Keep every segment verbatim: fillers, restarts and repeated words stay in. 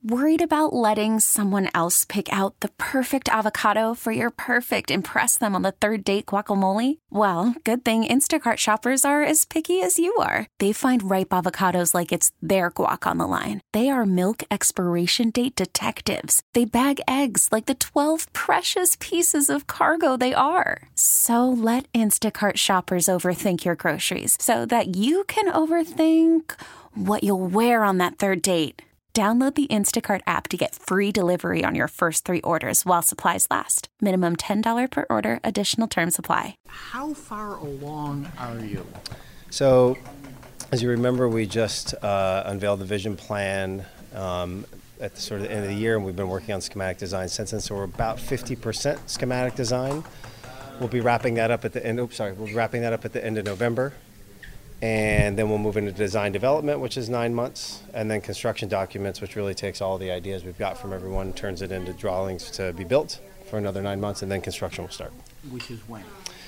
Worried about letting someone else pick out the perfect avocado for your perfect impress them on the third date guacamole? Well, good thing Instacart shoppers are as picky as you are. They find ripe avocados like it's their guac on the line. They are milk expiration date detectives. They bag eggs like the twelve precious pieces of cargo they are. So let Instacart shoppers overthink your groceries so that you can overthink what you'll wear on that third date. Download the Instacart app to get free delivery on your first three orders while supplies last. Minimum ten dollars per order. Additional terms apply. How far along are you? So, as you remember, we just uh, unveiled the vision plan um, at the sort of the end of the year, and we've been working on schematic design since then. So we're about fifty percent schematic design. We'll be wrapping that up at the end. Oops, sorry. We'll be wrapping that up at the end of November. And then we'll move into design development, which is nine months, and then construction documents, which really takes all the ideas we've got from everyone, turns it into drawings to be built for another nine months, and then construction will start. Which is when?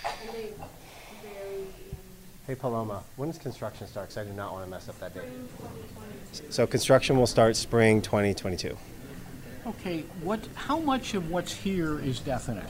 Hey, Paloma, when does construction start? Because I do not want to mess up that date. So construction will start spring twenty twenty-two. Okay, what? How much of what's here is definite?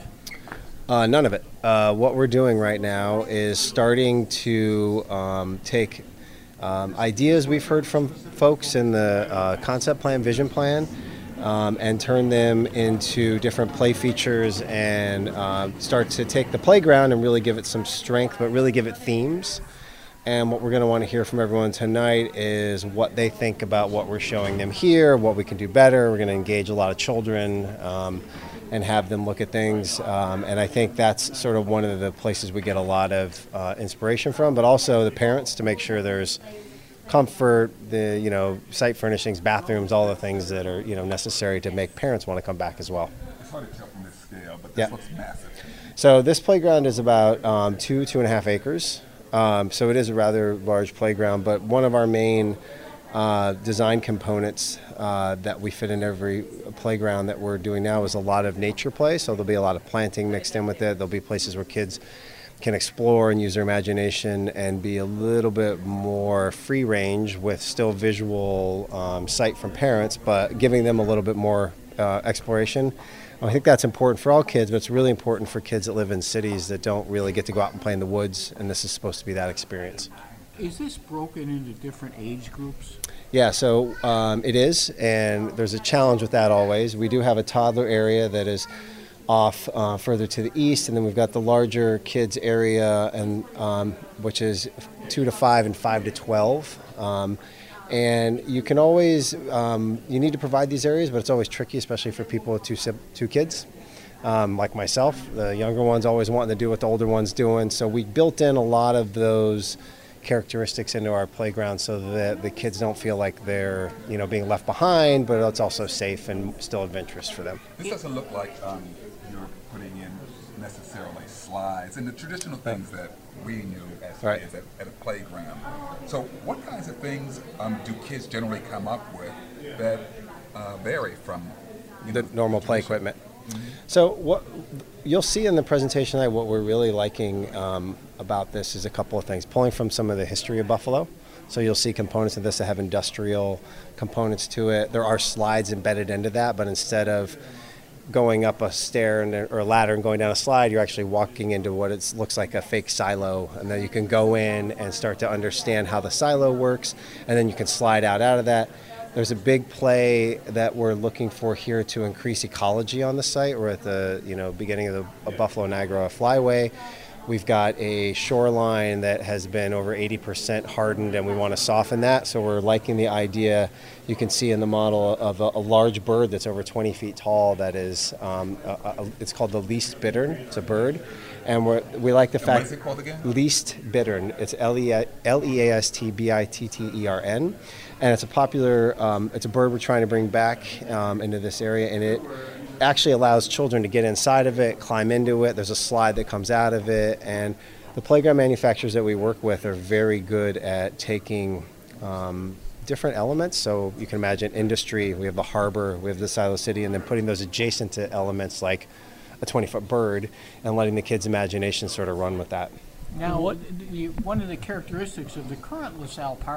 Uh, none of it. Uh, what we're doing right now is starting to um, take um, ideas we've heard from folks in the uh, concept plan, vision plan, um, and turn them into different play features and uh, start to take the playground and really give it some strength, but really give it themes. And what we're going to want to hear from everyone tonight is what they think about what we're showing them here, what we can do better. We're going to engage a lot of children um, and have them look at things. Um, and I think that's sort of one of the places we get a lot of uh, inspiration from, but also the parents to make sure there's comfort, the you know site furnishings, bathrooms, all the things that are you know necessary to make parents want to come back as well. It's hard to tell from this scale, but this yeah. looks massive. So this playground is about um, two, two and a half acres. Um, so it is a rather large playground, but one of our main uh, design components uh, that we fit in every playground that we're doing now is a lot of nature play. So there'll be a lot of planting mixed in with it. There'll be places where kids can explore and use their imagination and be a little bit more free range with still visual um, sight from parents, but giving them a little bit more uh, exploration. I think that's important for all kids, but it's really important for kids that live in cities that don't really get to go out and play in the woods, and this is supposed to be that experience. Is this broken into different age groups? Yeah, so um, it is, and there's a challenge with that always. We do have a toddler area that is off uh, further to the east, and then we've got the larger kids area, and um, which is two to five and five to twelve. Um, And you can always, um, you need to provide these areas, but it's always tricky, especially for people with two two kids, um, like myself. The younger ones always wanting to do what the older one's doing. So we built in a lot of those characteristics into our playground so that the kids don't feel like they're, you know, being left behind, but it's also safe and still adventurous for them. This doesn't look like um, you're putting in necessarily slides and the traditional things that we knew as right. kids at, at a playground. So what kinds of things um, do kids generally come up with that uh, vary from you the know, normal the play equipment? Mm-hmm. So what you'll see in the presentation tonight, what we're really liking um, about this is a couple of things. Pulling from some of the history of Buffalo. So you'll see components of this that have industrial components to it. There are slides embedded into that, but instead of going up a stair and, or a ladder and going down a slide, you're actually walking into what it looks like a fake silo, and then you can go in and start to understand how the silo works, and then you can slide out out of that. There's a big play that we're looking for here to increase ecology on the site. We're at the you know beginning of the of Buffalo Niagara Flyway. We've got a shoreline that has been over eighty percent hardened, and we want to soften that. So we're liking the idea, you can see in the model, of a, a large bird that's over twenty feet tall that is, um, a, a, it's called the least bittern. It's a bird. And we're, we like the and fact... What is it called again? Least bittern. It's L E A S T B I T T E R N. And it's a popular, um, it's a bird we're trying to bring back um, into this area, and it actually allows children to get inside of it, climb into it. There's a slide that comes out of it, and the playground manufacturers that we work with are very good at taking um, different elements. So you can imagine industry, we have the harbor, we have the Silo City, and then putting those adjacent to elements like a twenty-foot bird and letting the kids' imagination sort of run with that. Now, what, you, one of the characteristics of the current LaSalle Park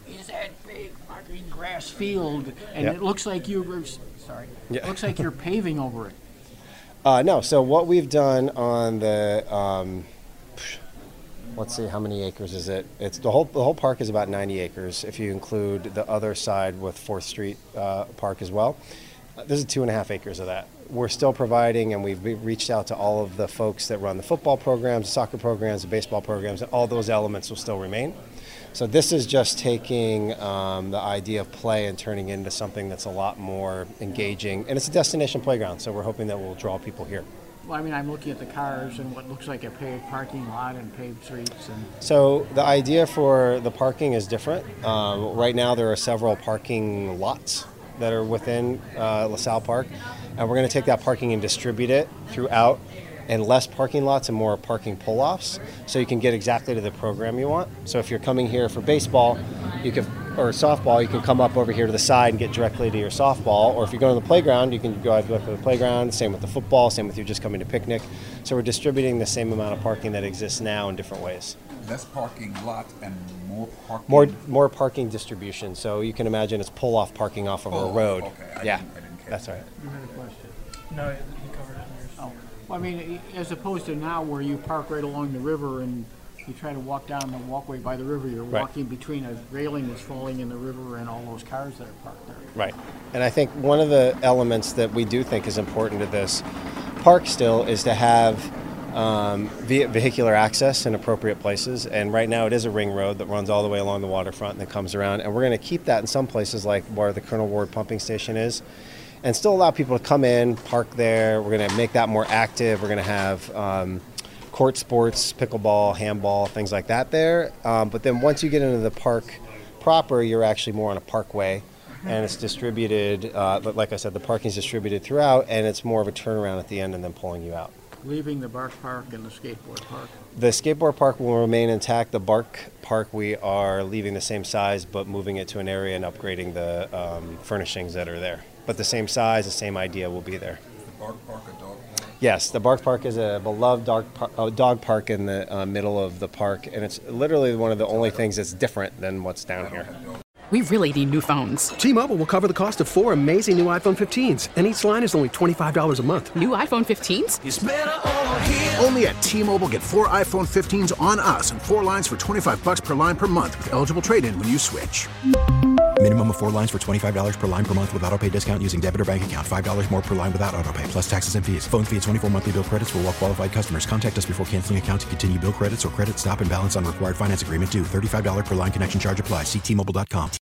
is that big fucking grass field, and Yep. it looks like you were, sorry, Yeah. it looks like you're paving over it. Uh, no, so what we've done on the, um, let's see, how many acres is it? It's the whole the whole park is about ninety acres if you include the other side with fourth Street uh, Park as well. Uh, this is two and a half acres of that. We're still providing, and we've be- reached out to all of the folks that run the football programs, the soccer programs, the baseball programs, and all those elements will still remain. So this is just taking um, the idea of play and turning into something that's a lot more engaging, and it's a destination playground. So we're hoping that we'll draw people here. Well, I mean, I'm looking at the cars and what looks like a paved parking lot and paved streets, and So the idea for the parking is different. Um, right now there are several parking lots that are within uh, LaSalle Park, and we're going to take that parking and distribute it throughout, and less parking lots and more parking pull-offs, so you can get exactly to the program you want. So if you're coming here for baseball, you can, or softball, you can come up over here to the side and get directly to your softball. Or if you're going to the playground, you can go out to the playground. Same with the football. Same with you just coming to picnic. So we're distributing the same amount of parking that exists now in different ways. Less parking lot and more parking. More more parking distribution. So you can imagine it's pull-off parking off of Oh, a road. okay. I Yeah, didn't- I didn't catch that's that. right. you had a question. No, you covered it in yours. Oh, well, I mean, as opposed to now where you park right along the river and you try to walk down the walkway by the river, you're Right. walking between a railing that's falling in the river and all those cars that are parked there. Right. And I think one of the elements that we do think is important to this park still is to have um, ve- vehicular access in appropriate places. And right now it is a ring road that runs all the way along the waterfront and then comes around. And we're going to keep that in some places like where the Colonel Ward pumping station is, and still allow people to come in, park there. We're going to make that more active. We're going to have um, court sports, pickleball, handball, things like that there. Um, but then once you get into the park proper, you're actually more on a parkway, and it's distributed, uh, but like I said, the parking is distributed throughout, and it's more of a turnaround at the end and then pulling you out. Leaving the Bark Park and the skateboard park. The skateboard park will remain intact. The Bark Park, we are leaving the same size, but moving it to an area and upgrading the um, furnishings that are there. But the same size, the same idea will be there. Is the Bark Park a dog park? Yes, the Bark Park is a beloved dog, par- uh, dog park in the uh, middle of the park, and it's literally one of the only things that's different than what's down here. We really need new phones. T-Mobile will cover the cost of four amazing new iPhone fifteens, and each line is only twenty-five dollars a month. New iPhone fifteens? Only at T-Mobile, get four iPhone fifteens on us and four lines for twenty-five bucks per line per month with eligible trade-in when you switch. Minimum of four lines for twenty-five dollars per line per month with autopay discount using debit or bank account. five dollars more per line without autopay, plus taxes and fees. Phone fee at twenty-four monthly bill credits for well-qualified customers. Contact us before canceling account to continue bill credits or credit stop and balance on required finance agreement due. thirty-five dollars per line connection charge applies. See T Mobile dot com.